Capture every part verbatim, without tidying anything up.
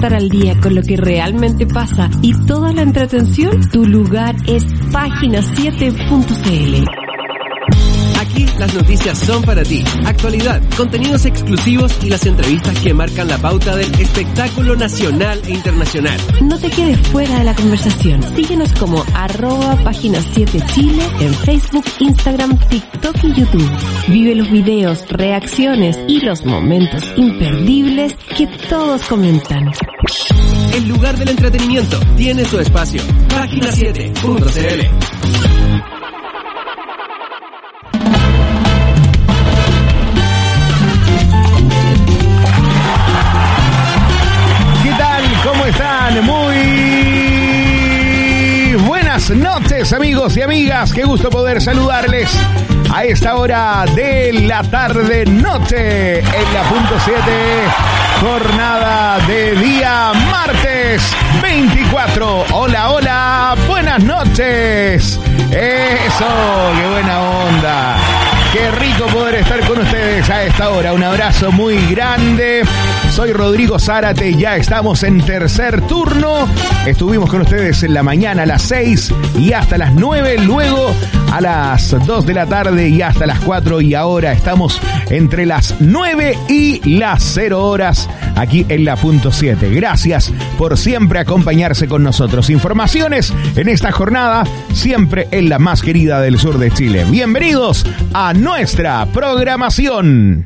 estar al día con lo que realmente pasa y toda la entretención, tu lugar es página siete punto c l. Aquí las noticias son para ti. Actualidad, contenidos exclusivos y las entrevistas que marcan la pauta del espectáculo nacional e internacional. No te quedes fuera de la conversación. Síguenos como arroba página siete Chile en Facebook, Instagram, TikTok y YouTube. Vive los videos, reacciones y los momentos imperdibles que todos comentan. El lugar del entretenimiento tiene su espacio. página siete punto c l. ¿Cómo están? Muy buenas noches, amigos y amigas. Qué gusto poder saludarles a esta hora de la tarde noche en la punto siete, jornada de día martes veinticuatro. Hola, hola, buenas noches. Eso, qué buena onda. Qué rico poder estar con ustedes a esta hora. Un abrazo muy grande. Soy Rodrigo Zárate, ya estamos en tercer turno. Estuvimos con ustedes en la mañana a las seis y hasta las nueve, luego a las dos de la tarde y hasta las cuatro, y ahora estamos entre las nueve y las cero horas aquí en la punto siete. Gracias por siempre acompañarse con nosotros. Informaciones en esta jornada, siempre en la más querida del sur de Chile. Bienvenidos a nuestra programación.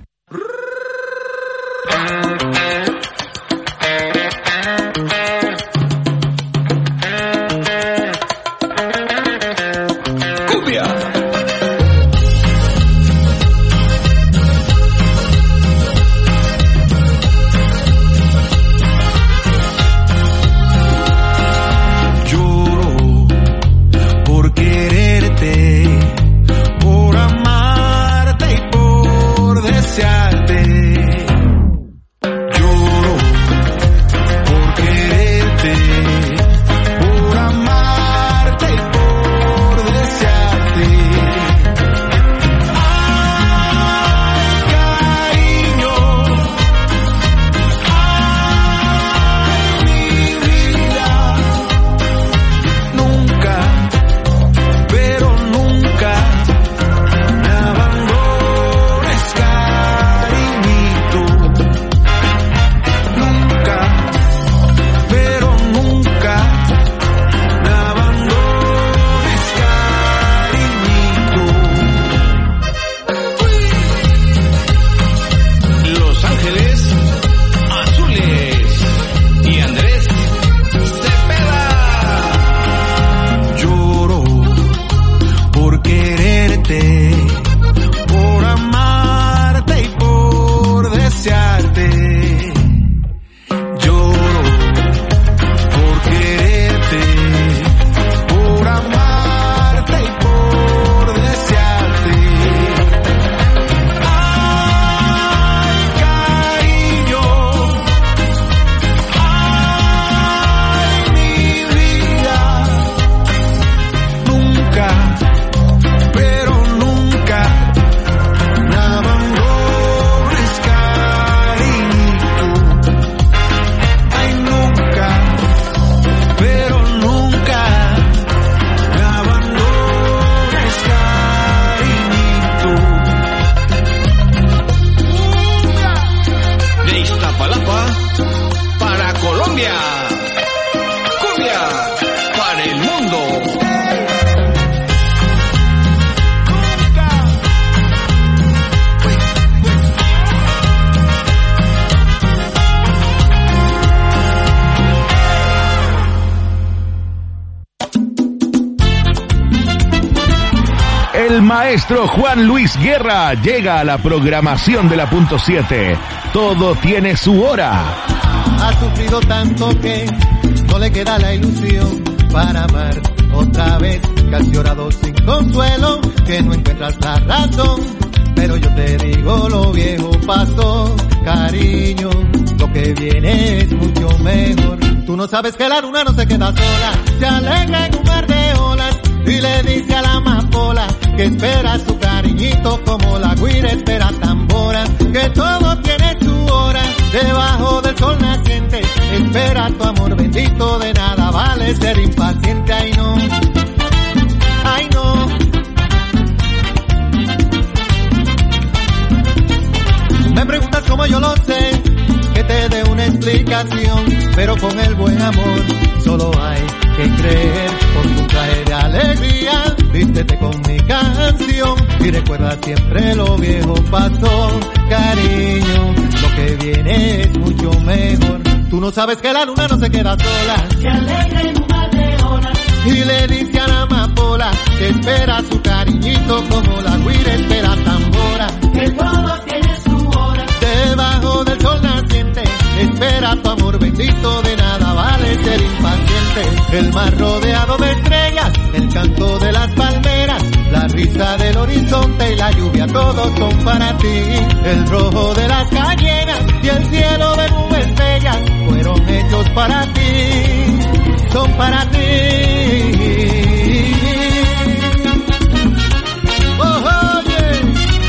El maestro Juan Luis Guerra llega a la programación de la punto siete. Todo tiene su hora. Ha sufrido tanto que no le queda la ilusión para amar otra vez. Que has llorado sin consuelo, que no encuentras la razón. Pero yo te digo, lo viejo pasó, cariño. Lo que viene es mucho mejor. Tú no sabes que la luna no se queda sola, se alegra en un mar de olas y le dice a la amapola que espera su cariñito como la guira espera tambora, que todo tiene su hora debajo del sol naciente. Espera no, yo lo sé, que te dé una explicación, pero con el buen amor solo hay que creer. Por tu traje de alegría, vístete con mi canción y recuerda siempre lo viejo pasó. Cariño, lo que viene es mucho mejor. Tú no sabes que la luna no se queda sola, se alegra en un mar de horas. Y le dice a la amapola que espera su cariñito como la guira espera tambora. Que todo tiene su hora. Debajo del sol naciente espera tu amor bendito, de nada vale ser impaciente. El mar rodeado de estrellas, el canto de las palmeras, la risa del horizonte y la lluvia, todos son para ti. El rojo de las cayenas y el cielo de nubes bellas fueron hechos para ti, son para ti. Oh, oye.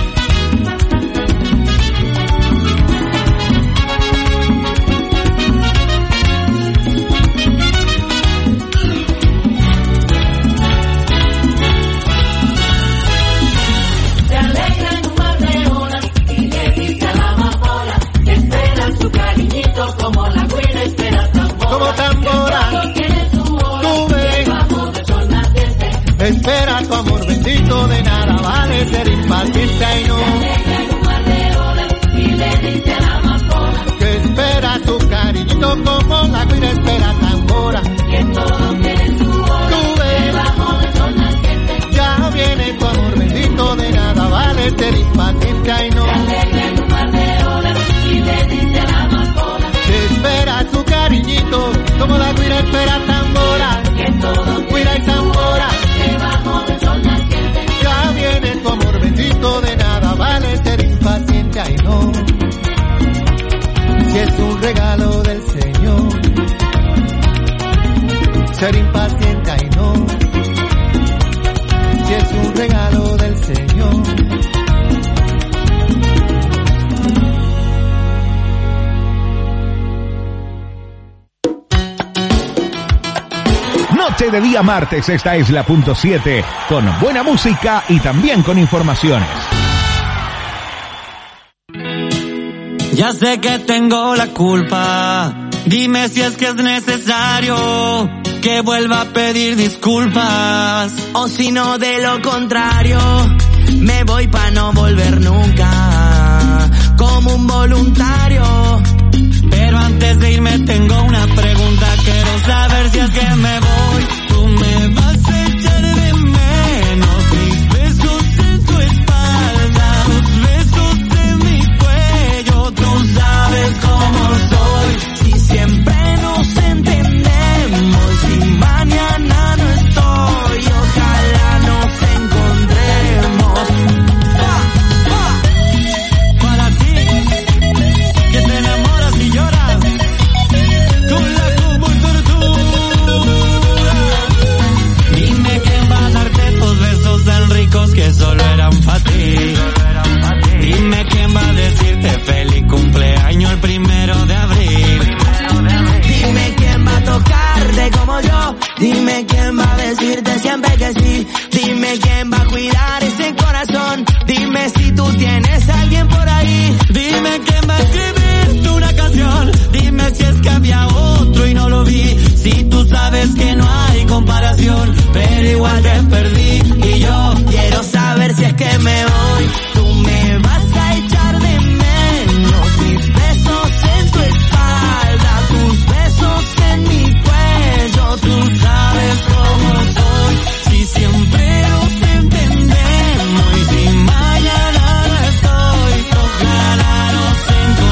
Se alegra en un mar de olas y le dice a la amapola que espera su cariñito como la guira espera tambora. Como tambora. Que todo tiene su hora. Tú ves. Debajo del sol naciente. Espera tu amor bendito, de nada vale ser impaciente. Ay, no. Se alegra en un mar de olas y le dice a la amapola Que espera tu cariñito como la guira espera tambora. que todo tiene su hora. Tú ves. Debajo del sol naciente. Ya viene tu amor bendito, de nada vale ser impaciente. Ay, no. Se alegra en un mar de olas y le dice a la amapola Que espera su cariñito como la guira espera tambora. que todo Guira y tambora. debajo del sol naciente. Ya viene tu amor bendito, de nada vale ser impaciente. Ay, no. Si es un regalo del Señor, ser impaciente, ay, no. Si es un regalo del Señor. Noche de día martes, esta es la punto siete, con buena música y también con informaciones. Ya sé que tengo la culpa, dime si es que es necesario que vuelva a pedir disculpas, o si no de lo contrario, me voy pa' no volver nunca, como un voluntario. Pero antes de irme tengo una pregunta, quiero saber si es que me voy, tú me vas a echar de menos, mis besos en tu espalda, tus besos en mi cuello, tú sabes cómo soy, si siempre nos entendemos, si mañana no estoy, ojalá nos encontremos. ¡Ah! ¡Ah! Para ti, que te enamoras y lloras con la cultura. Dime quién va a darte esos besos tan ricos que solo eran para ti. Dime quién va a decirte feliz cumpleaños el primero de abril. Dime quién va a tocarte como yo. Dime quién va a decirte siempre que sí. Dime quién va a cuidar ese corazón. Dime si tú tienes a alguien por ahí. Dime quién va a escribirte una canción. Dime si es que había otro y no lo vi. Si tú sabes que no hay comparación, pero igual te perdí. Y yo quiero saber si es que me voy, tú me vas a echar de menos, mis besos en tu espalda, tus besos en mi cuello, tú sabes cómo soy, si siempre nos entendemos y si mañana no estoy, ojalá nos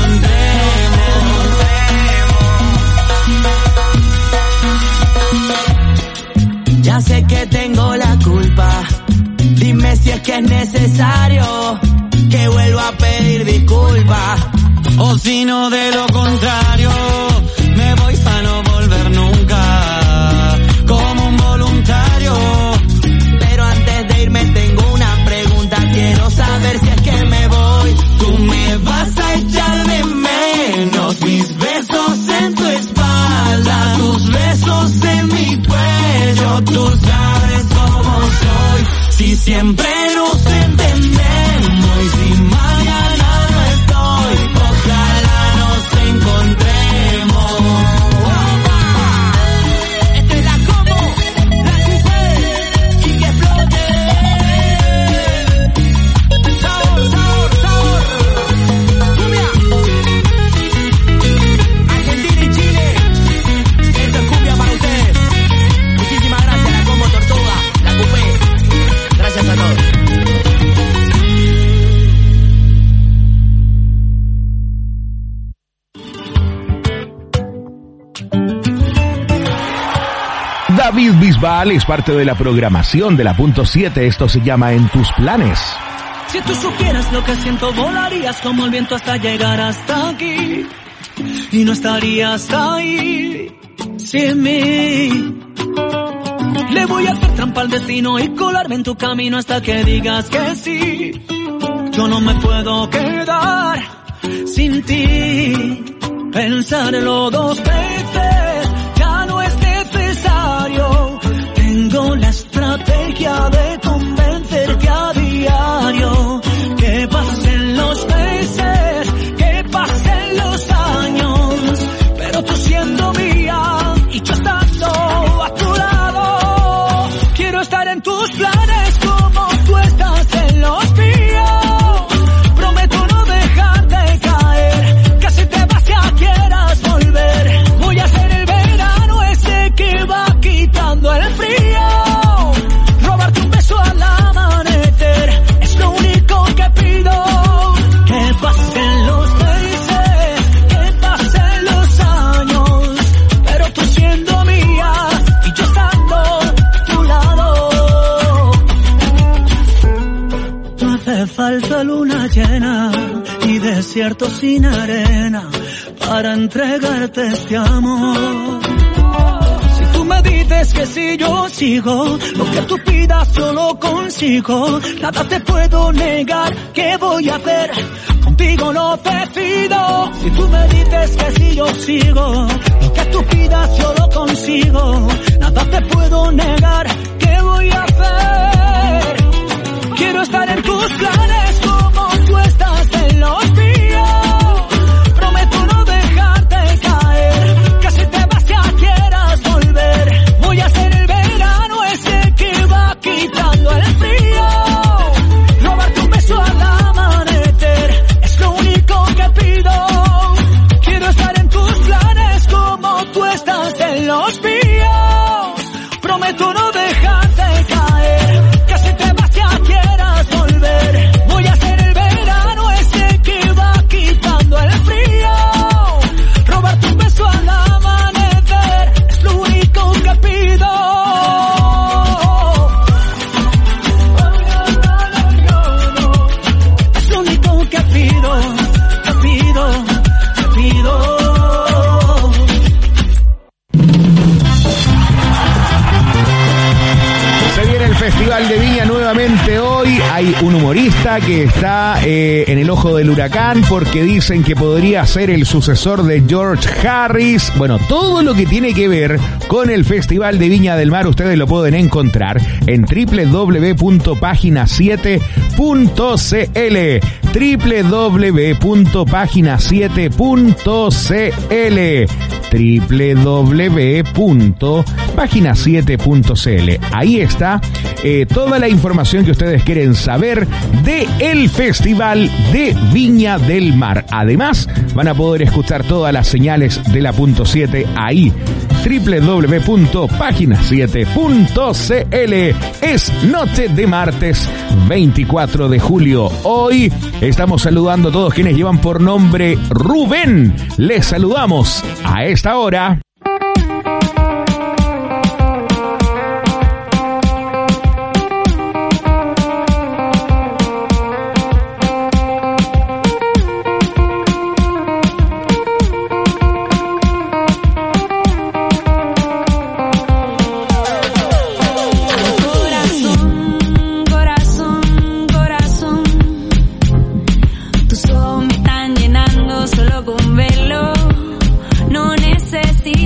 encontremos. Ya sé que tengo la culpa, dime si es que es necesario que vuelva a pedir disculpas, o si no de lo contrario, me voy pa' no volver nunca, como un voluntario. Pero antes de irme tengo una pregunta, quiero saber si es que me voy, tú me vas a echar de menos, mis besos en tu espalda, tus besos en mi cuello, tú sabes cómo soy, si siempre nos entendemos y si mañana no estoy, ojalá Festival es parte de la programación de la punto siete. Esto se llama En Tus Planes. Si tú supieras lo que siento, volarías como el viento hasta llegar hasta aquí. Y no estarías ahí sin mí. Le voy a hacer trampa al destino y colarme en tu camino hasta que digas que sí. Yo no me puedo quedar sin ti. Pensarlo dos veces ya no es necesario. Tengo la estrategia de convencerte a diario. Que pasen los meses, que pasen los años, pero tú siendo mía y yo estando a tu lado. Quiero estar en tus planes como tú estás en los míos. Prometo no dejarte caer, casi te vas ya quieras volver. Voy a hacer el verano ese que va quitando el frío. Robarte un beso al amanecer es lo único que pido. Que pasen los meses, que pasen los años, pero tú siendo mía y yo estando a tu lado. No hace falta luna llena y desierto sin arena para entregarte este amor. Si tú me dices que si yo sigo, lo que tú pidas yo lo consigo. Nada te puedo negar, ¿qué voy a hacer? Contigo no decido. Si tú me dices que si yo sigo, lo que tú pidas yo lo consigo. Nada te puedo negar, ¿qué voy a hacer? Quiero estar en tus planes como tú estás en los míos. Prometo no dejarte caer, casi te vas ya quieras volver. Voy a hacer el verano ese que va quitando el frío. Robarte un beso al amanecer es lo único que pido. Quiero estar en tus planes como tú estás en los míos. Prometo no dejarte caer, casi te vas ya quieras volver. Voy a hacer el verano ese que va quitando el frío. Robarte un beso al amanecer es lo único que pido. Es lo único que pido, que pido, que pido. Se viene el Festival de Viña nuevamente hoy. Hay un humorista que está eh, en el ojo del huracán porque dicen que podría ser el sucesor de George Harris. Bueno, todo lo que tiene que ver con el Festival de Viña del Mar ustedes lo pueden encontrar en doble u doble u doble u punto página siete punto c l. doble u doble u doble u punto página siete punto c l. doble u doble u doble u punto página siete punto c l. Ahí está eh, toda la información que ustedes quieren saber de el Festival de Viña del Mar. Además, van a poder escuchar todas las señales de la punto siete ahí. doble u doble u doble u punto página siete punto c l. Es noche de martes veinticuatro de julio. Hoy estamos saludando a todos quienes llevan por nombre Rubén. Les saludamos a esta hora. Solo con verlo, no necesito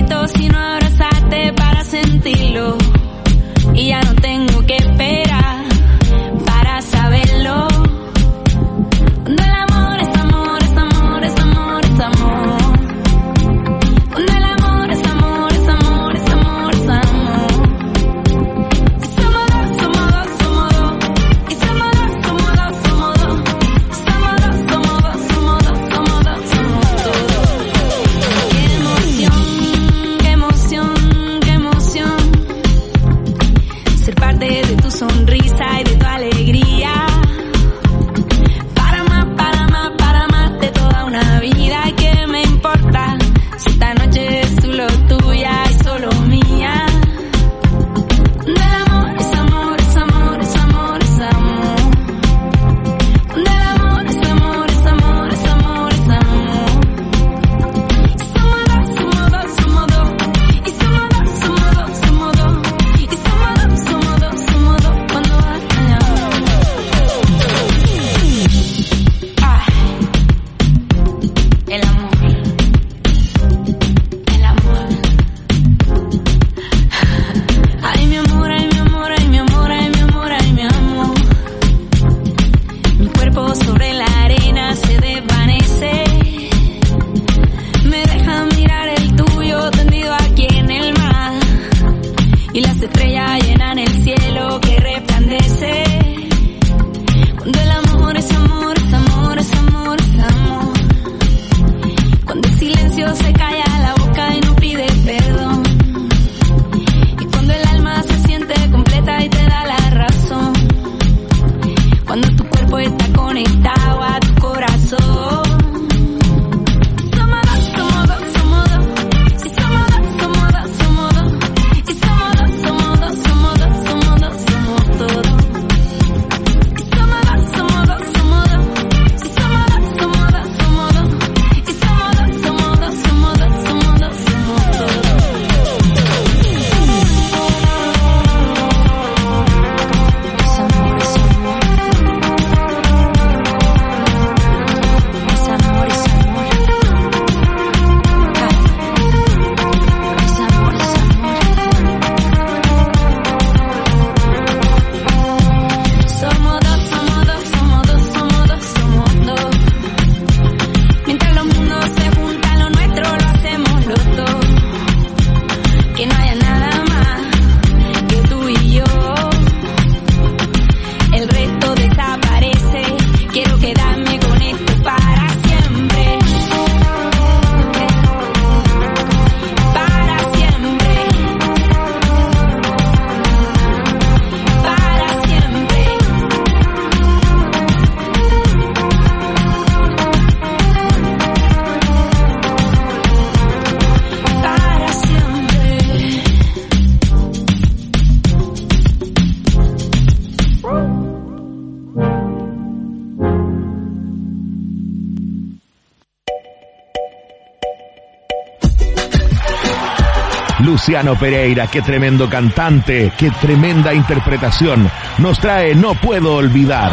Luciano Pereira, qué tremendo cantante, qué tremenda interpretación. Nos trae No Puedo Olvidar.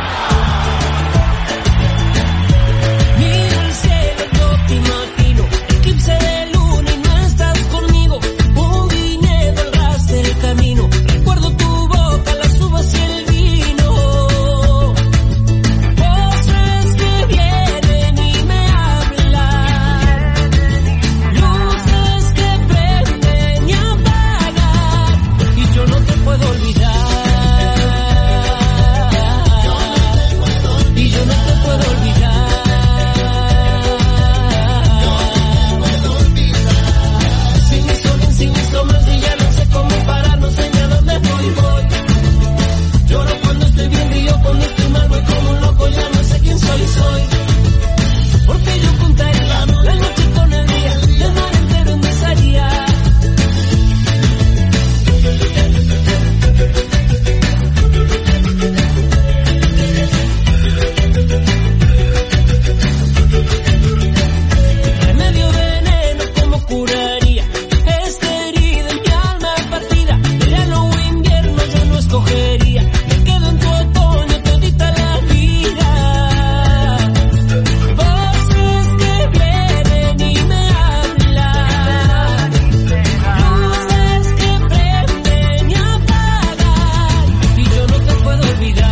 Miro el cielo, yo te imagino, eclipse de luna y no estás conmigo. Un viñedo al ras del camino, recuerdo tu boca, las uvas y el vino. Voces que vienen y me hablan, luces que prenden y apagan, y yo no te puedo olvidar. Y yo no te puedo olvidar. Sin mi sol, sin mis sombras y ya no sé cómo parar, no sé ni a dónde voy, voy. Lloro cuando estoy bien, río cuando estoy mal, voy como un loco, ya no sé quién soy, soy. Porque yo contaría la noche con el día, el mar entero empezaría. Remedio veneno, ¿cómo curaría esta herida en mi alma partida? Verano o invierno yo no escogería, me quedo en tu otoño todita la vida. Voces que vienen y me hablan, luces que prenden y apagan, y yo no te puedo olvidar.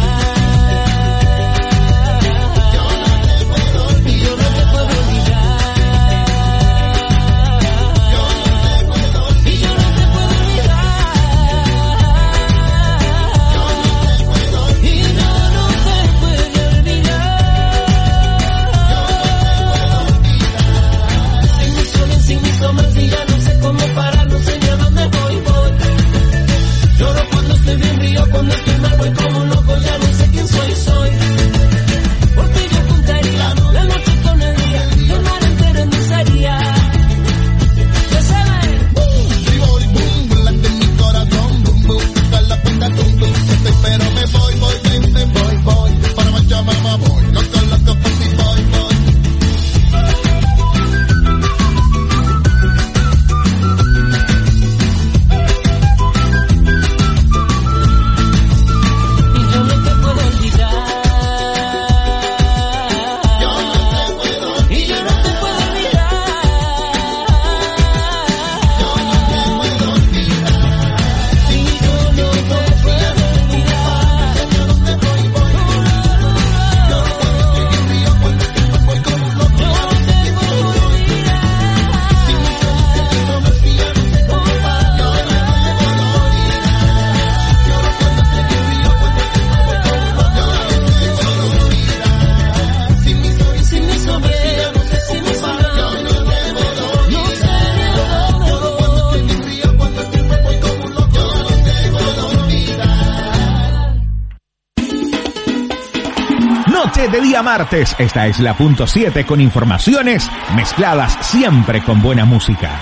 Y yo no te puedo olvidar. Y yo no te puedo olvidar. Y no, no te puedo olvidar. Sin mi sol, sin mis sombras y ya no sé cómo parar, no sé ni a dónde voy, voy. Lloro cuando estoy bien, río cuando estoy mal, voy como un loco, ya no sé quién soy, soy. Porque yo juntaría la noche con el día, el mar entero empezaría. Ya saben. Pero me voy, voy, vente, voy, voy. Para marchar, mamá, voy. Loco, loco, por ti, voy, voy. Y yo no te puedo olvidar. Y yo no te puedo olvidar. Y yo no te sin mis sombras, sin mis palabras, no sé de dónde Noche de día martes, esta es la punto siete con informaciones mezcladas siempre con buena música.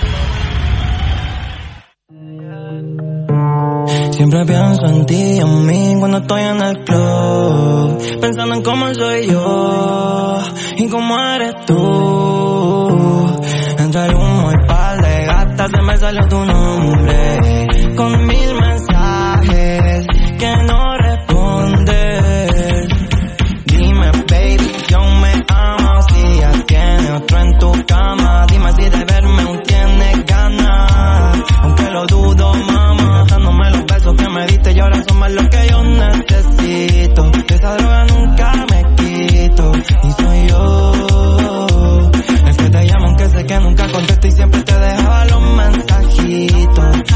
Siempre pienso en ti y en mí cuando estoy en el club, pensando en cómo soy yo y cómo eres tú. Entre el humo y par de gatas se me salió tu nombre, con mil mensajes que no respondes. Dime baby, yo me amo, si ya tiene otro en tu cama. Dime si de verme aún tienes ganas, aunque lo dudo, mamá. Dándome los besos que me diste y ahora son más lo que yo necesito. De esa droga nunca me quito, y soy yo el que te llamo aunque sé que nunca contesto y siempre te dejaba los mensajitos.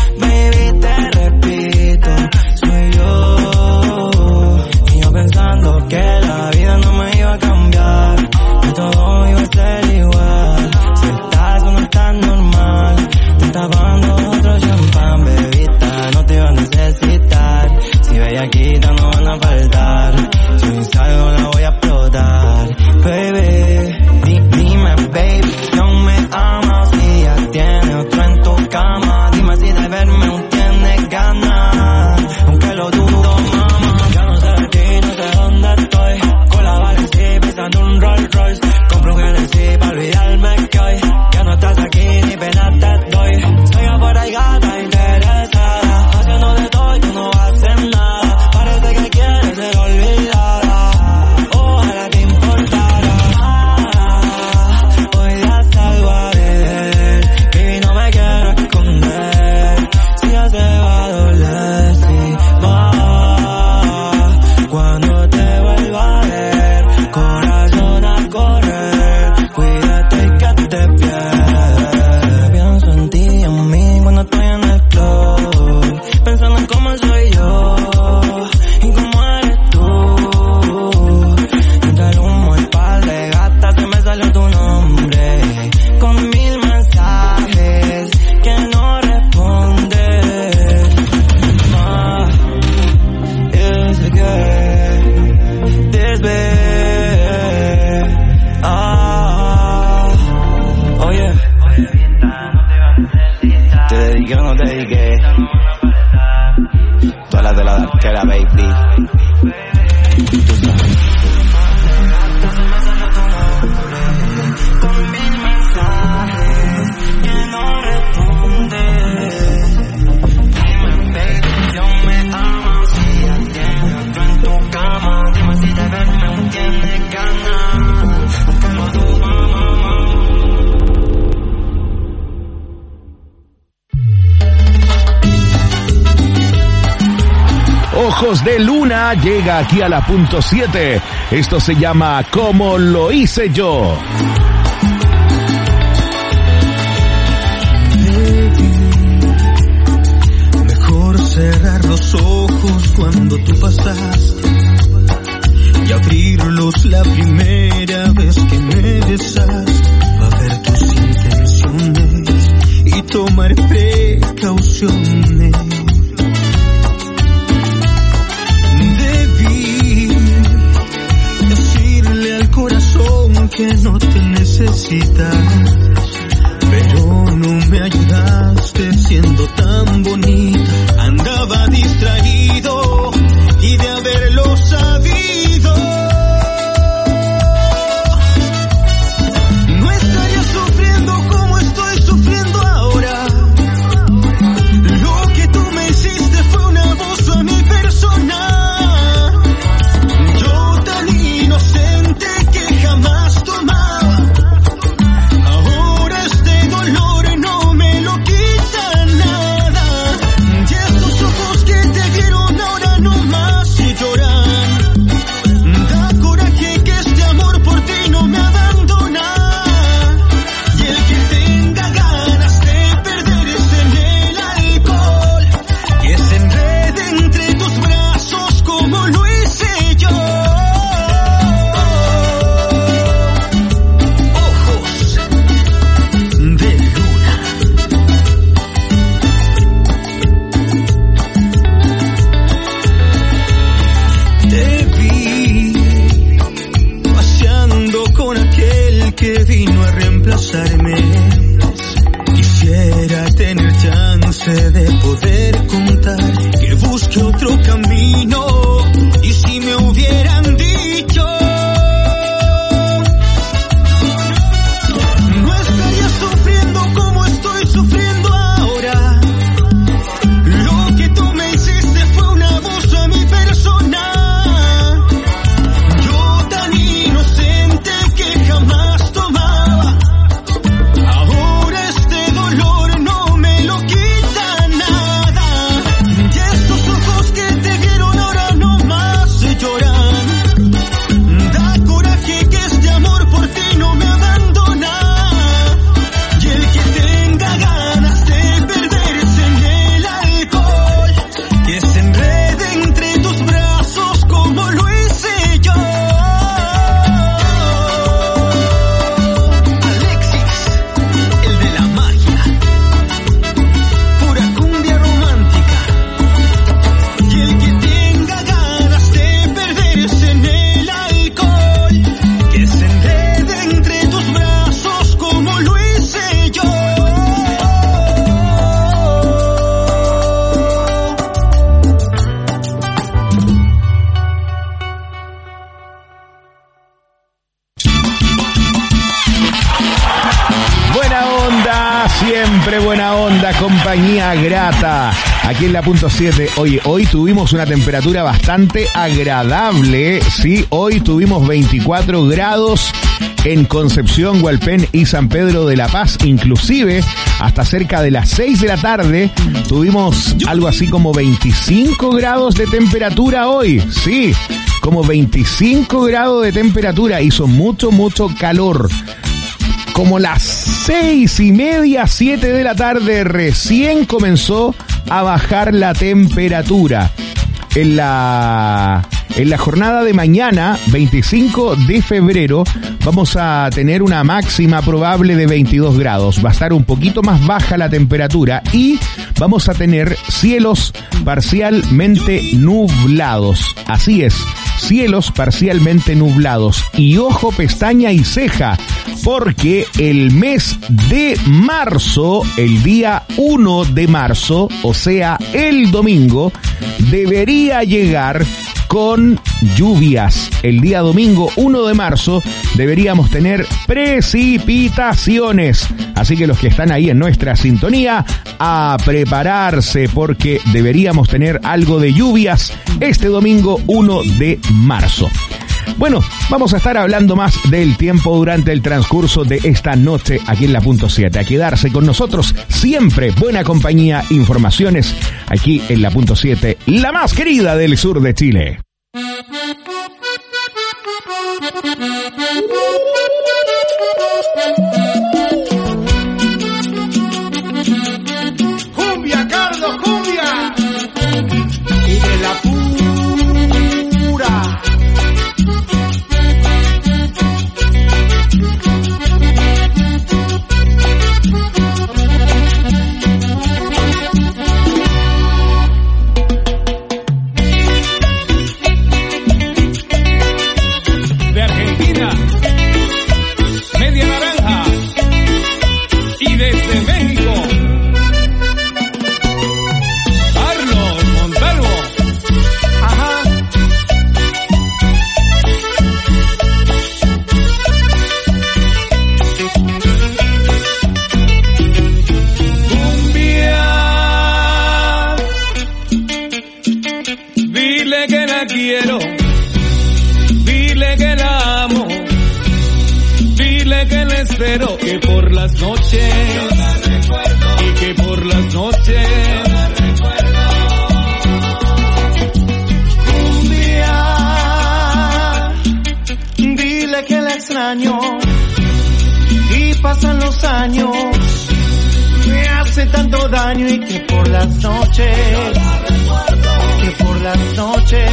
Hijos de Luna llega aquí a la punto siete. Esto se llama Como lo hice yo. Mejor cerrar los ojos cuando tú pasaste y abrirlos la primera vez que me besaste, a ver tus intenciones y tomar precauciones. Debí decirle al corazón que no te necesita, pero no me ayudaste siendo tan bonita. Andaba distraído y de haberlo sabido no estaría sufriendo como estoy sufriendo ahora. Lo que tú me hiciste fue un abuso a mi persona. Yo tan inocente que jamás tomaba. Ahora este dolor no me lo quita nada. Y estos ojos que te vieron ahora no más se lloran. Da coraje que este amor por ti no me abandona. Y el que tenga ganas de perderse en el alcohol, que se enrede entre tus brazos como lo hice yo. Ojos de luna. Te vi paseando con aquel que vino a reemplazarme. Quisiera tener chance de poder contar que busque otro camino. Y si me hubieran dicho, no estaría sufriendo como estoy sufriendo ahora. Lo que tú me hiciste fue un abuso a mi persona. Yo tan inocente que jamás tomaba. Ahora este dolor no me lo quita nada. Y estos ojos que te vieron ahora no más se lloran. Da coraje que este amor por ti no me abandona. Y el que tenga ganas de perderse en el alcohol, que se enrede entre tus brazos como lo hice yo. Alexis, el de la magia, pura cumbia romántica. Y el que tenga ganas de perderse en el alcohol, que se enrede entre tus brazos como lo hice yo. Buena onda, siempre buena onda, compañía grata. Aquí en la punto siete, oye, hoy tuvimos una temperatura bastante agradable, sí, hoy tuvimos veinticuatro grados en Concepción, Hualpén y San Pedro de la Paz, inclusive hasta cerca de las seis de la tarde tuvimos algo así como veinticinco grados de temperatura hoy, sí, como veinticinco grados de temperatura, hizo mucho, mucho calor. Como las seis y media, siete de la tarde, recién comenzó a bajar la temperatura. En la, en la jornada de mañana, veinticinco de febrero, vamos a tener una máxima probable de veintidós grados. Va a estar un poquito más baja la temperatura y vamos a tener cielos parcialmente nublados. Así es, cielos parcialmente nublados. Y ojo, pestaña y ceja, porque el mes de marzo, el día uno de marzo, o sea, el domingo, debería llegar con lluvias. El día domingo uno de marzo deberíamos tener precipitaciones. Así que los que están ahí en nuestra sintonía, a prepararse porque deberíamos tener algo de lluvias este domingo uno de marzo. Bueno, vamos a estar hablando más del tiempo durante el transcurso de esta noche aquí en la punto siete. A quedarse con nosotros siempre, buena compañía, informaciones aquí en la punto siete, la más querida del sur de Chile. Cumbia, Carlos, cumbia. Y de la pura. De Argentina, media naranja. Y desde México, Carlos Montalvo. Ajá. Cumbia. Dile que la quiero. Dile que la amo. Dile que la espero. Que por las noches. Y que por las noches. Cumbia. Dile que la extraño. Y pasan los años. Me hace tanto daño y que por las noches. Que por las noches.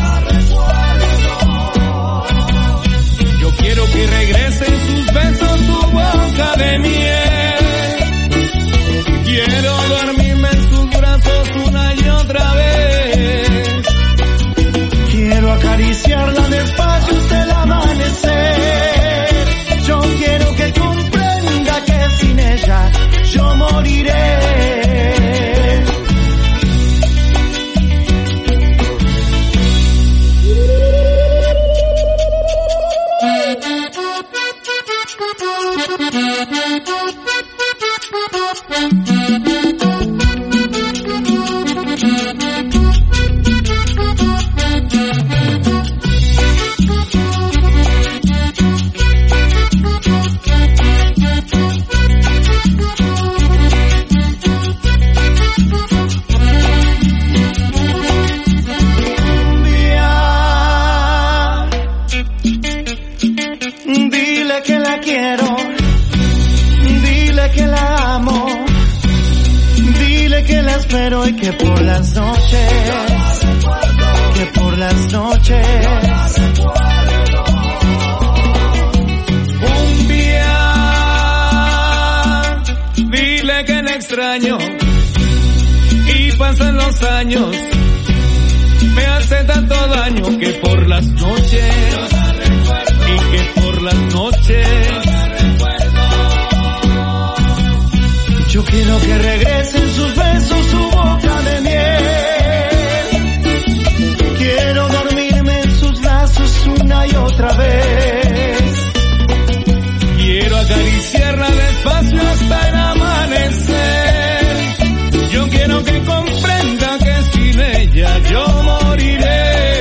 Yo quiero que regresen sus besos, su boca de miel. Quiero dormirme en sus brazos una y otra vez. Quiero acariciarla despacio hasta el amanecer. Yo quiero que comprenda que sin ella yo moriré. Dile que la quiero, dile que la amo, dile que la espero y que por las noches, que por las noches. Cumbia. Dile que la extraño. Y pasan los años. Me hace tanto daño que por las noches. Y que por las noches. Yo quiero que regresen sus besos, su boca de miel. Quiero dormirme en sus brazos una y otra vez. Quiero acariciarla despacio hasta el amanecer. Yo quiero que comprenda que sin ella yo moriré.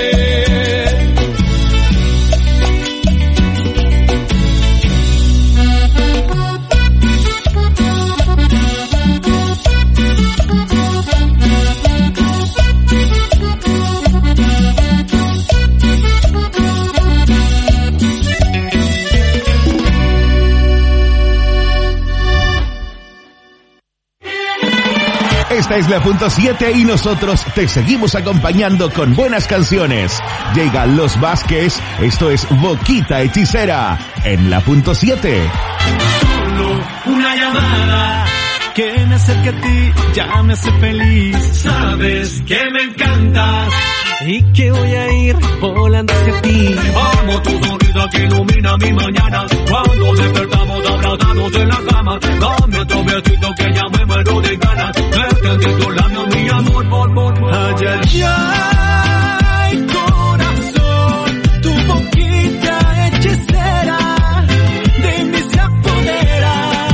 Esta es la punto siete y nosotros te seguimos acompañando con buenas canciones. Llegan los Vázquez, esto es Boquita Hechicera en la punto siete. Solo una llamada que me acerque a ti, ya me hace feliz. Sabes que me encantas y que voy a ir volando hacia ti. Amo tu sonrisa que ilumina mi mañana. Cuando despertamos abrazados en la cama, dame otro besito que ya me muero de ganas. Verte entre tus labios, mi amor, por, por, por. Ay, ay, ay, corazón, tu boquita hechicera de mí se apodera.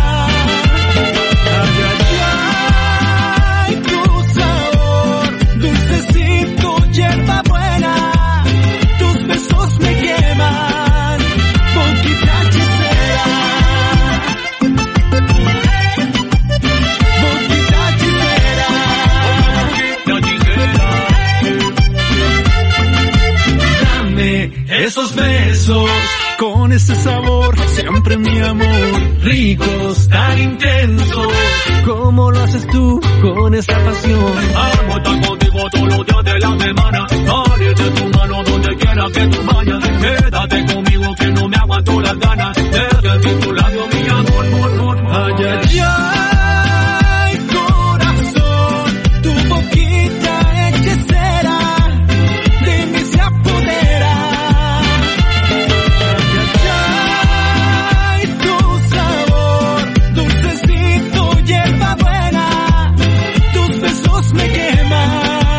Ay, ay, ay, tu sabor, dulcecito, hierba buena, tus besos me queman. besos, con ese sabor, siempre mi amor. Ricos, tan intensos, como lo haces tú, con esa pasión. Amo estar contigo todos los días de la semana. Dale de tu mano donde quiera que tú vayas. Quédate conmigo que no me aguanto las ganas de sentir tu labio, mi amor, amor, amor. Ay, ay, ay, corazón, tu boquita hechicera de mí se apodera. Ay, ay, tu sabor, dulcecito, hierba buena, tus besos me queman.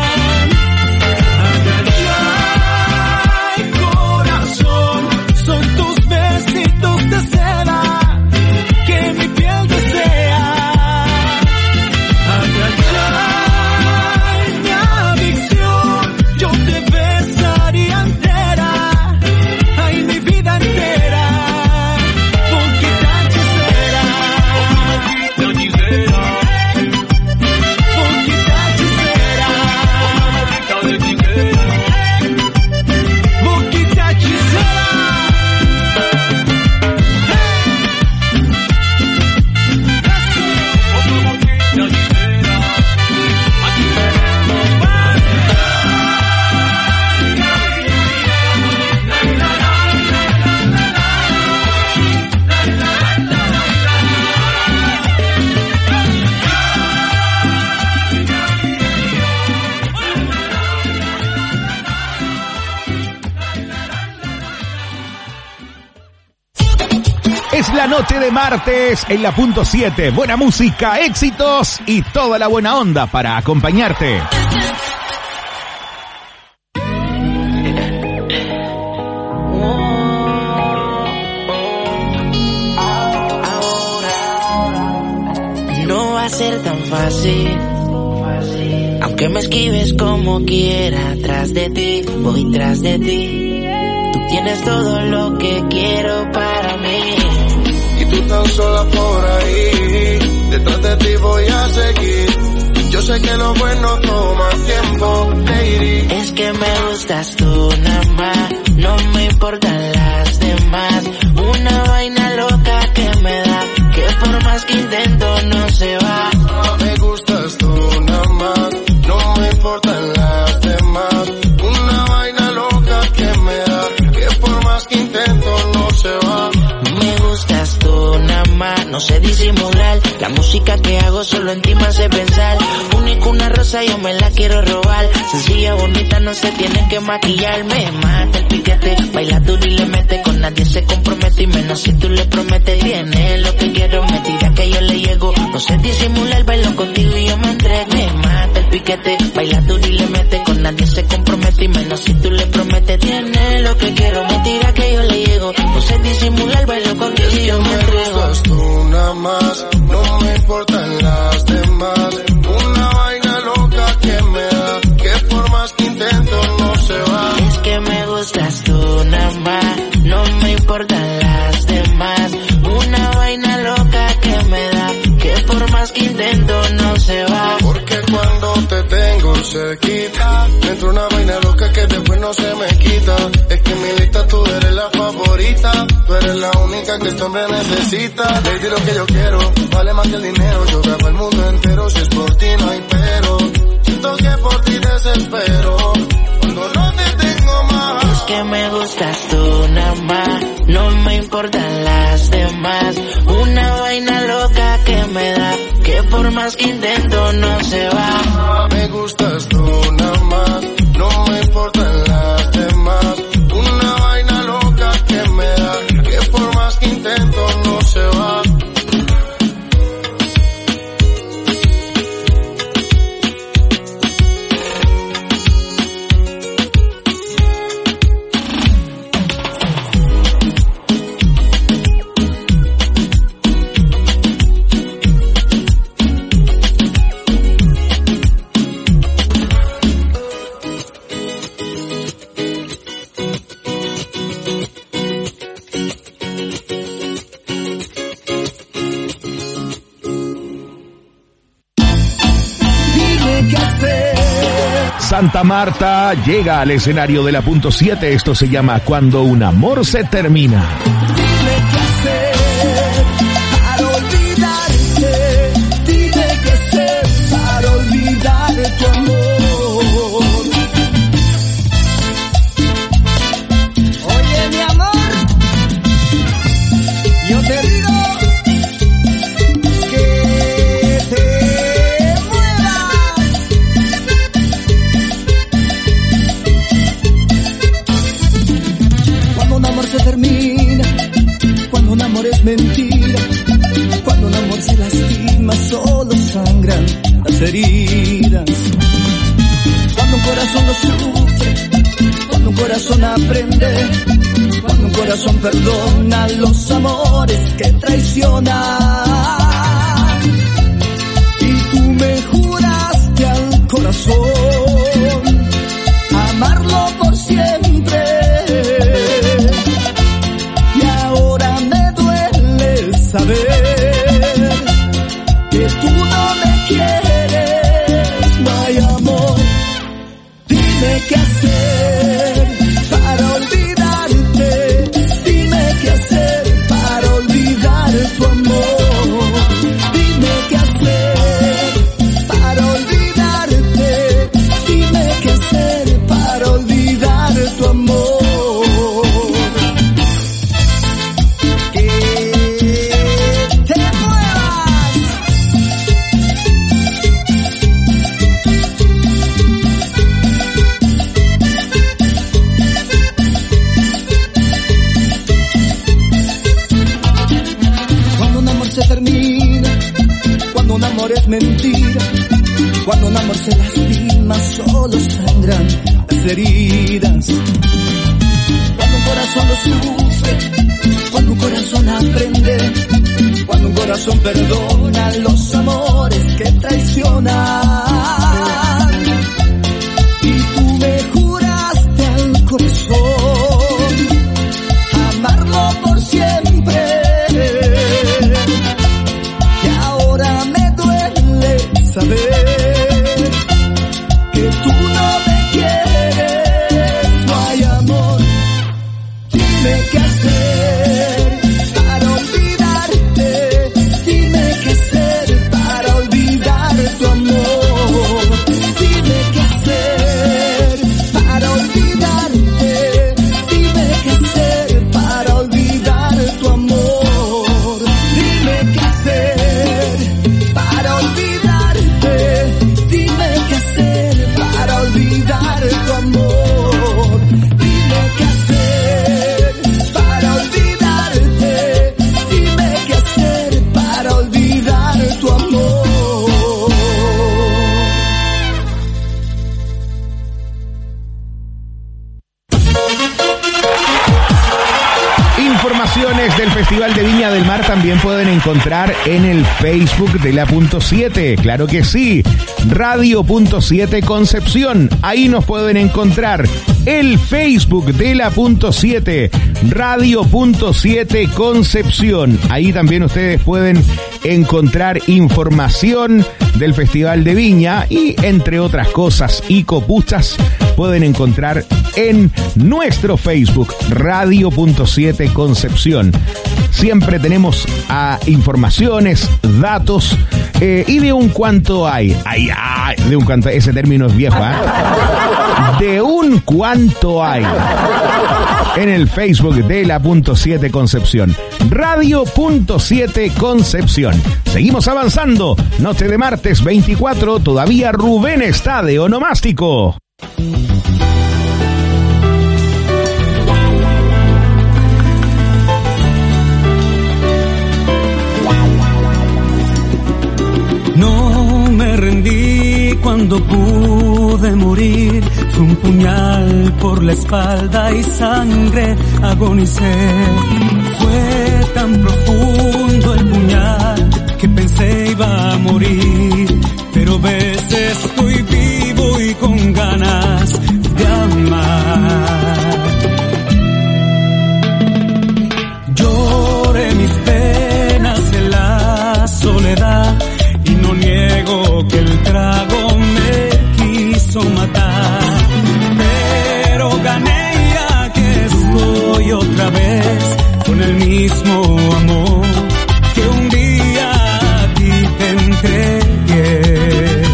La noche de martes en la punto siete. Buena música, éxitos y toda la buena onda para acompañarte. No va a ser tan fácil, aunque me esquives como quiera. Tras de ti, voy tras de ti. Tú tienes todo lo que quiero para mí. Tú tan sola por ahí, detrás de ti voy a seguir. Yo sé que lo bueno toma tiempo, lady. Es que me gustas tú nada más, no me importan las demás. Una vaina loca que me da, que por más que intento no se va. Me gustas tú nada más, no me importan las demás. Una vaina loca que me da, que por más que intento no se va. Me gustas tú nada más, no sé disimular. La música que hago solo en ti me hace pensar. Única una rosa, yo me la quiero robar. Sencilla, bonita, no se tiene que maquillar. Me mata el piquete, baila duro y le mete. Con nadie se compromete y menos si tú le prometes. Tiene lo que quiero, me tira que yo le llego. No sé disimular, bailo contigo y yo me entrego. Me mata el piquete, baila duro y le mete. Con nadie se compromete y menos si tú le prometes. Tiene lo que quiero, me tira que yo le llego. No sé disimular, bailo contigo y yo me entrego. Me gustas tú nada más, no me importan las demás. Una vaina loca que me da, que por más que intento no se va. Es que me gustas tú nada más, no me importan las demás. Una vaina loca que me da, que por más que intento no se va. Porque cuando te tengo cerquita, me entra una vaina loca que después no se me quita. Es que en mi lista tú eres la favorita, tú eres la única que este hombre necesita. Lady, lo que yo quiero vale más que el dinero. Yo grabo el mundo entero, si es por ti no hay pero. Siento que por ti desespero cuando no te tengo más. Es que me gustas tú nada más, no me importan las demás. Una vaina loca que me da, que por más que intento no se va. Me gustas tú nada más, no me importan las demás. Una vaina loca que me da, que por más que intento no se va. Santa Marta llega al escenario de la punto siete. Esto se llama Cuando un amor se termina. Dime qué hacer para olvidarte. Dime qué hacer para olvidar tu amor. Oye, mi amor, yo te digo que te muevas. Cuando un amor se termina, cuando un amor es mentira, cuando un amor se lastima, solo sangran las heridas. Cuando un corazón lo sufre, cuando un corazón aprende, cuando un corazón perdona los amores que traicionan. Y tú me juraste al corazón amarlo por siempre. Y ahora me duele saber que tú no me quieres, no hay amor. Dime qué hacer para olvidarte, dime qué hacer para olvidar tu amor. Dime qué hacer para olvidarte, dime qué hacer para olvidar tu amor. Que te muevas. Cuando un amor se termina, cuando un amor es mentira, cuando un amor se lastima, solo sangran las heridas. Cuando un corazón lo sufre, cuando un corazón aprende, cuando un corazón perdona los amores que traicionan. Y tú me juraste al corazón amarlo por siempre. Y ahora me duele saber que tú no me quieres, no hay amor. Dime qué hacer para olvidarte, dime qué hacer para olvidar tu amor. Dime qué hacer para olvidarte, dime qué hacer para olvidar tu amor. Dime qué hacer para olvidarte, dime qué hacer para olvidar tu amor. Dime qué hacer para olvidarte, dime qué hacer para olvidar tu amor. Informaciones del Festival de Viña del Mar también pueden encontrar en el Facebook de la punto siete. Claro que sí, Radio punto siete Concepción. Ahí nos pueden encontrar. El Facebook de la punto siete, Radio punto siete Concepción. Ahí también ustedes pueden encontrar información del Festival de Viña y entre otras cosas y copuchas pueden encontrar en nuestro Facebook Radio punto siete Concepción. Siempre tenemos a informaciones, datos eh, y de un cuanto hay. Ay, ay, de un cuanto, ese término es viejo, ¿eh? De un cuanto hay. En el Facebook de la punto siete Concepción. Radio punto siete Concepción. Seguimos avanzando. Noche de martes veinticuatro. Todavía Rubén está de onomástico. No me rendí cuando pude morir. Fue un puñal por la espalda y sangre agonicé. Fue tan profundo el puñal que pensé iba a morir. Pero ves, estoy vivo y con ganas de amar. Lloré mis penas en la soledad y no niego que el trago me quiso matar. con el mismo amor que un día a ti te entregué.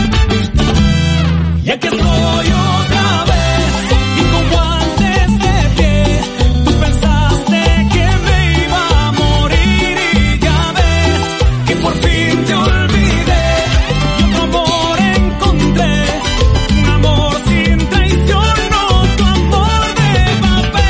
Y aquí estoy otra vez, y como antes de pie, tú pensaste que me iba a morir y ya ves que por fin te olvidé. Y otro amor encontré, un amor sin traición, no tu amor de papel.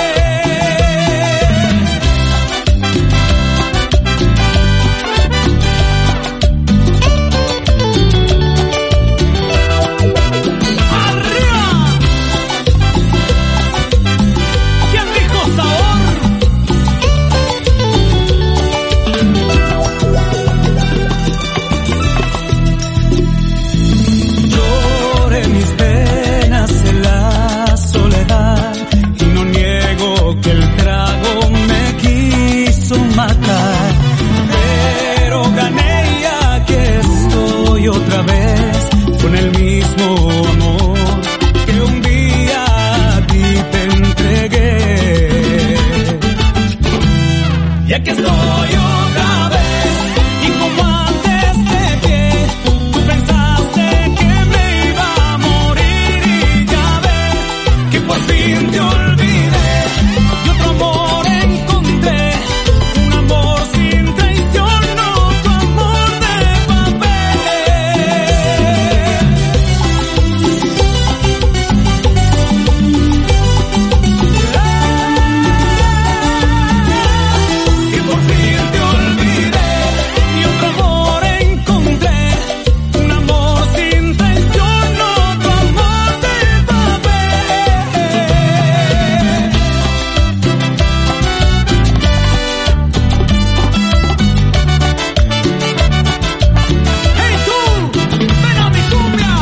Lloré mis penas en la soledad y no niego que el trago me quiso matar, pero gané y aquí estoy otra vez con el mismo amor que un día a ti te entregué. Y aquí estoy otra vez, y como antes de pie, tú pensaste que me iba a morir y ya ves que por fin te olvidé. Y otro amor encontré, un amor sin traición, no tu amor de papel. Y por fin te olvidé, y otro amor encontré, un amor sin traición, no tu amor de papel. ¡Hey tú! ¡Ven a mi cumbia!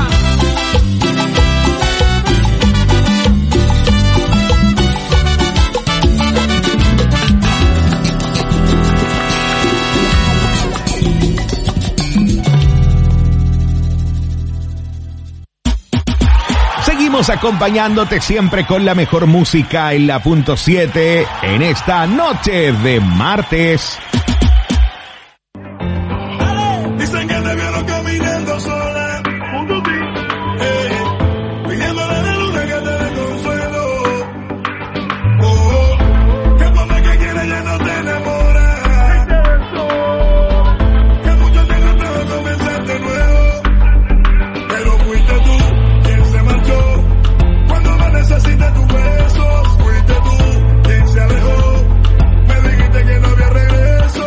Seguimos acompañándote siempre con la mejor música en la punto siete en esta noche de martes. Dicen que te vieron caminando sola, junto a ti, eh, pidiéndole a la luna que te dé consuelo. Oh, oh, que por más que quieres ya no te enamoras. Que mucho te gustaba comenzar de nuevo, pero fuiste tú quien se marchó. Cuando más necesité tus besos, fuiste tú quien se alejó. Me dijiste que no había regreso.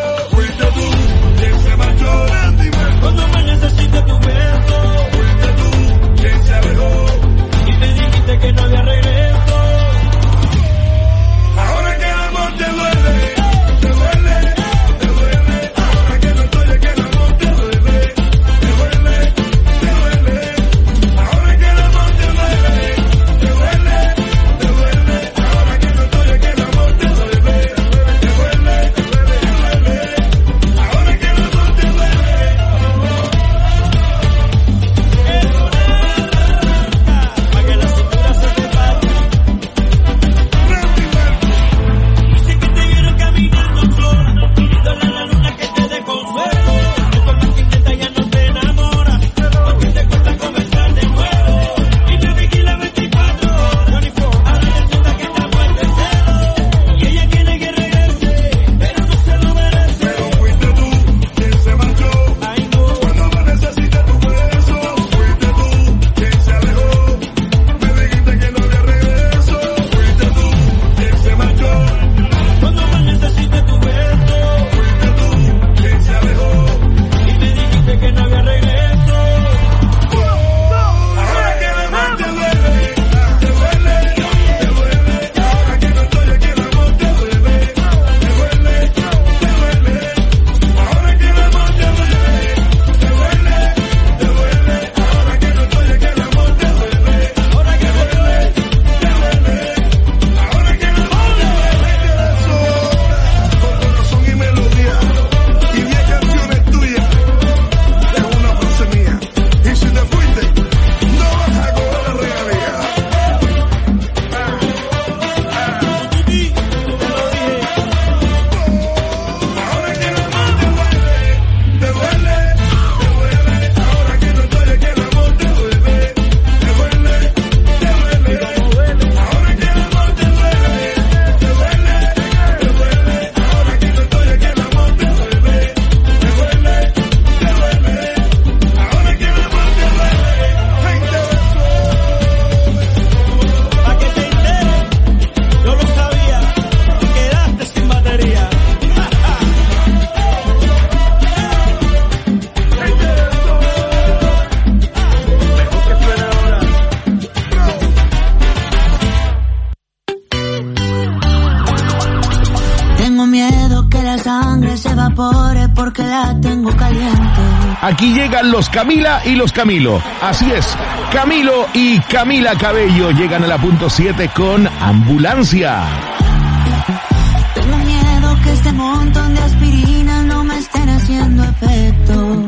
incorpore porque la tengo caliente. Aquí llegan los Camila y los Camilo. Así es, Camilo y Camila Cabello llegan a la punto siete con Ambulancia. Tengo miedo que este montón de aspirinas no me estén haciendo efecto.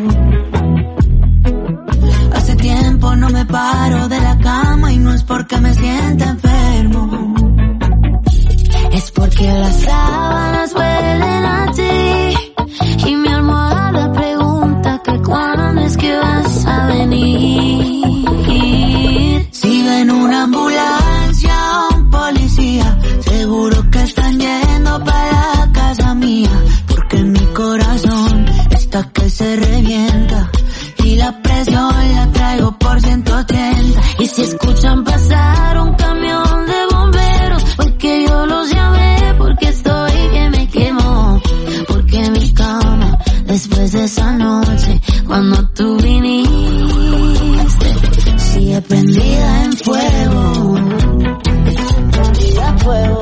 Hace tiempo no me paro de la cama y no es porque me sienta enfermo. Es porque las sábanas huelen a ti y mi almohada pregunta que cuándo es que vas a venir. Si ven una ambulancia o un policía, seguro que están yendo para la casa mía, porque mi corazón está que se revienta y la presión la traigo por ciento ochenta. Y si escuchan pasar un camión de bomberos, porque yo los llamé, porque estoy que me quemo, porque mi cama después de esa noche cuando tú viniste sigue prendida en fuego, prendida a fuego.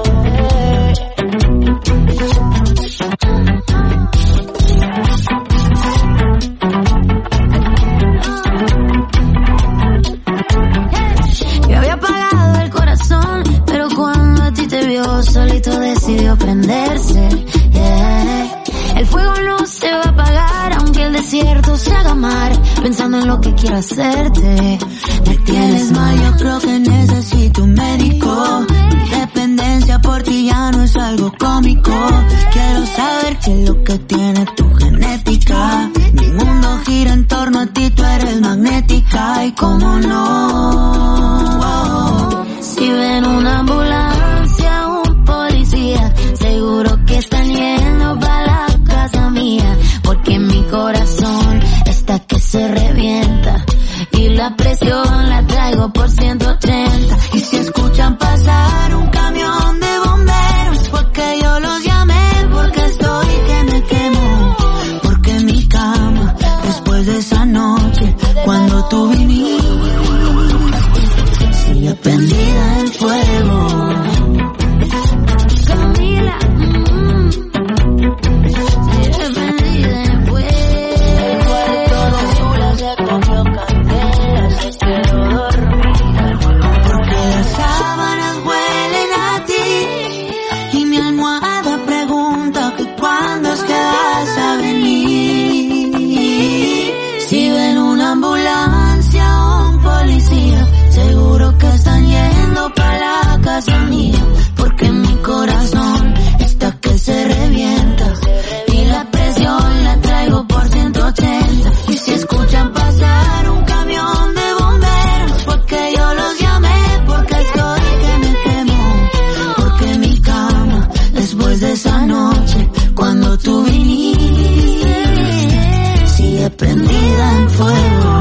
Solito decidió prenderse, yeah. El fuego no se va a apagar aunque el desierto se haga mar, pensando en lo que quiero hacerte. Me tienes mal, yo creo que necesito un médico. Mi dependencia por ti ya no es algo cómico. Quiero saber qué es lo que tiene tu genética. Mi mundo gira en torno a ti, tú eres magnética. Y cómo no, wow. Si ven una ambulancia, un policía, seguro que están yendo para la casa mía, porque mi corazón está que se revienta y la presión la traigo por ciento ochenta. Y si escuchan pasar un camión de bomberos, porque yo los llamé, porque estoy que me quemo, porque mi cama después de esa noche cuando tú viniste sigue prendida en fuego. Camila, mm, sigue prendida en fuego. El cuarto de Zula se comió candela, se quiero dormir, porque las sábanas huelen a ti y mi almohada pregunta que cuándo es que vas a venir. Si ven una ambulancia o un policía, seguro que están yendo para la casa mía, porque mi corazón está que se revienta y la presión la traigo por ciento ochenta. Y si escuchan pasar un camión de bomberos, porque yo los llamé, porque estoy que me quemo, porque mi cama después de esa noche cuando tú viniste sigue prendida en fuego.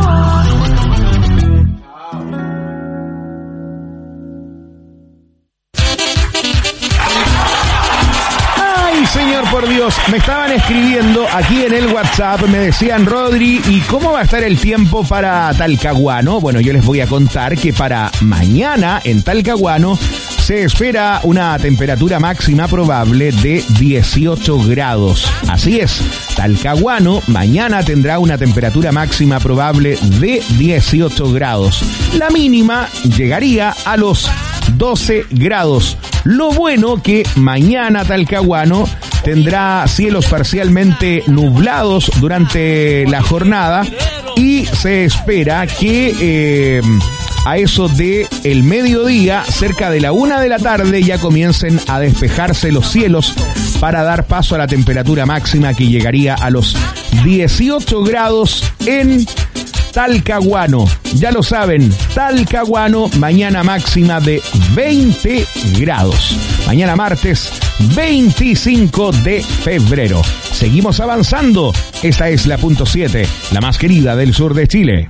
Señor, por Dios, me estaban escribiendo aquí en el WhatsApp, me decían, Rodri, ¿y cómo va a estar el tiempo para Talcahuano? Bueno, yo les voy a contar que para mañana en Talcahuano se espera una temperatura máxima probable de dieciocho grados. Así es, Talcahuano mañana tendrá una temperatura máxima probable de dieciocho grados. La mínima llegaría a los doce grados. Lo bueno que mañana Talcahuano tendrá cielos parcialmente nublados durante la jornada y se espera que eh, a eso de el mediodía, cerca de la una de la tarde, ya comiencen a despejarse los cielos para dar paso a la temperatura máxima que llegaría a los dieciocho grados en Talcahuano. Ya lo saben, Talcahuano, mañana máxima de veinte grados. Mañana martes veinticinco de febrero. Seguimos avanzando. Esta es la punto siete, la más querida del sur de Chile.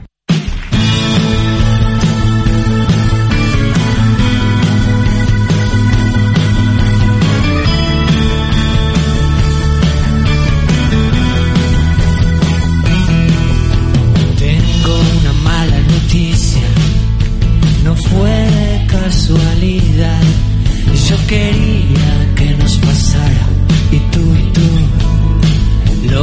Casualidad, yo quería que nos pasara y tú y tú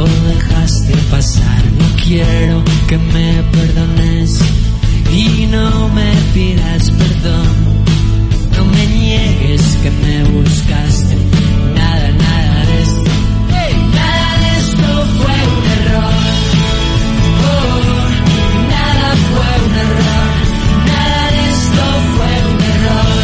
que me perdones y no me pidas perdón. No me niegues que me buscaste. Nada, nada de esto. Hey, nada de esto fue un error. Oh, nada fue un error. Nada de esto fue un error.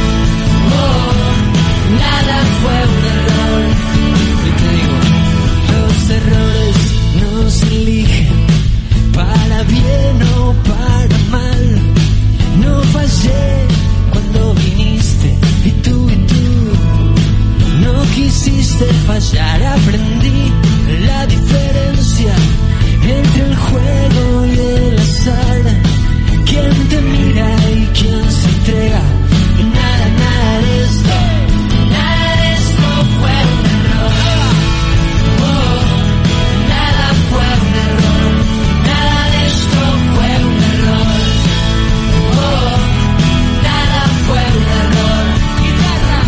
Oh, nada fue un error. Y te digo, los errores no se eligen para bien o para mal. No fallé cuando viniste y tú y tú no quisiste fallar. Aprendí la diferencia entre el juego y el azar. Quién te mira y quién se entrega. Y nada, nada de esto, nada de esto fue un error. Oh, nada fue un error. Nada de esto fue un error. Oh, nada fue un error. Guitarra.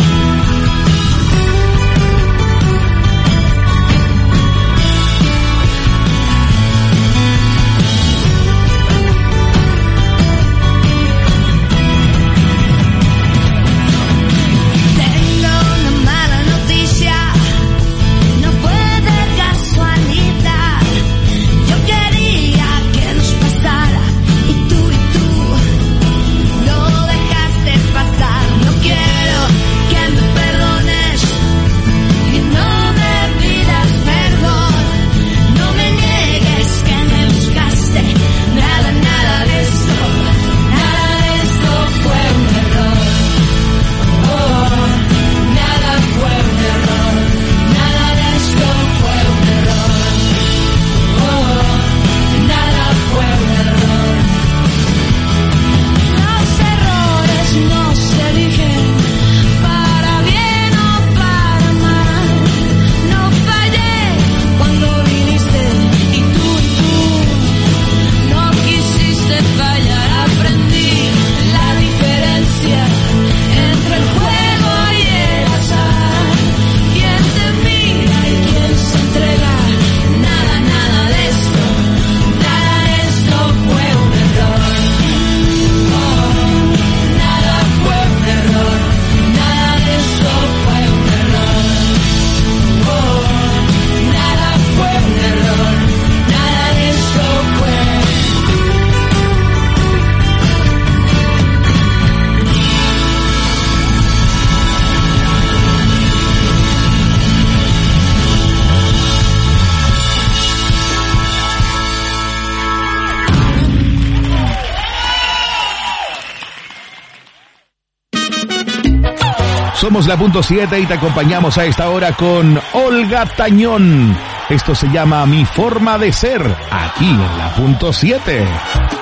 Tengo una mala noticia, no fue de casualidad. Yo quería que nos pasara y tú y tú no dejaste pasar. No quiero que me perdones y no me pidas perdón. No me niegues que me buscaste. Nada, nada de esto, nada de esto fue un error. Oh, nada fue un error. Nada de esto fue un error. Oh, nada fue un error. Los errores no se eligen para bien o para mal. No fallé cuando viniste y tú y tú no quisiste fallar. Aprendí la diferencia entre el juego y el azar. Quién te mira y quién se entrega. Nada, nada de esto, nada de esto fue un error. Oh, nada fue un error. Nada de esto fue un error. Oh, nada fue un error. Nada de esto fue. Somos la punto siete y te acompañamos a esta hora con Olga Tañón. Esto se llama Mi Forma de Ser, aquí en la punto siete.